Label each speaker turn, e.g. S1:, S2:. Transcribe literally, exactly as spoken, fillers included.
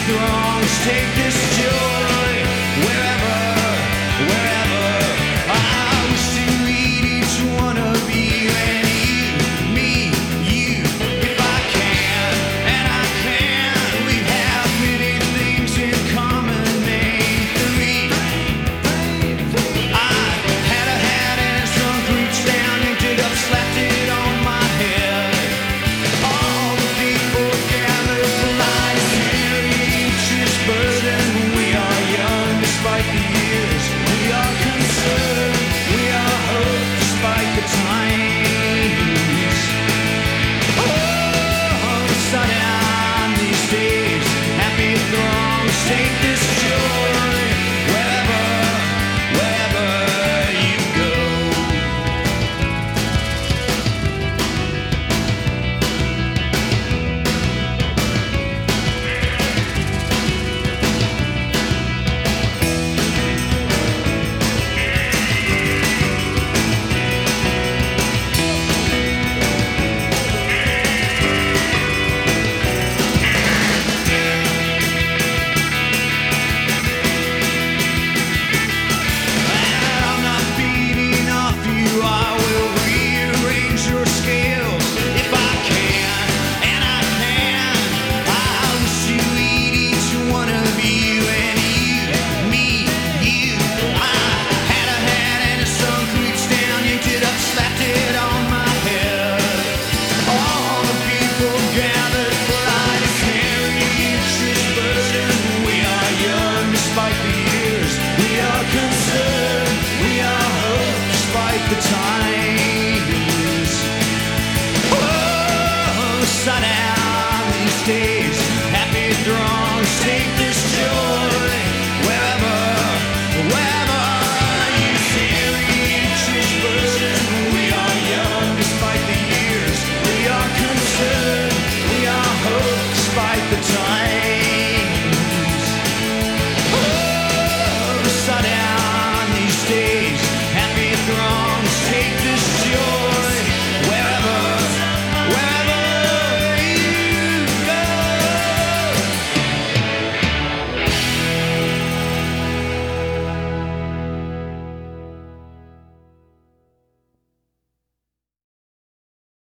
S1: throngs take this joy wherever, wherever. I wish to meet each one of you and you, me, you, if I can, and I can. We have many things in common, made three. I had a hat and some roots down, yanked it up, slapped it on my head. All the people gathered for life, carry each his burden. We are young despite the years, we are concerned, we are hope despite the times. Oh, sundown these days, happy throngs take this joy wherever, wherever you go. I'm not beating off you, I will rearrange your scales if I can, and I can. I wish to eat each one of you and you, me, you. I had a hat and a sunk roots down, yanked it up, slapped it on my head. All the people gathered for I to carry each his burden. We are young despite the years, we are concerned, we are hope despite the times. Oh, sundown these days, happy throngs take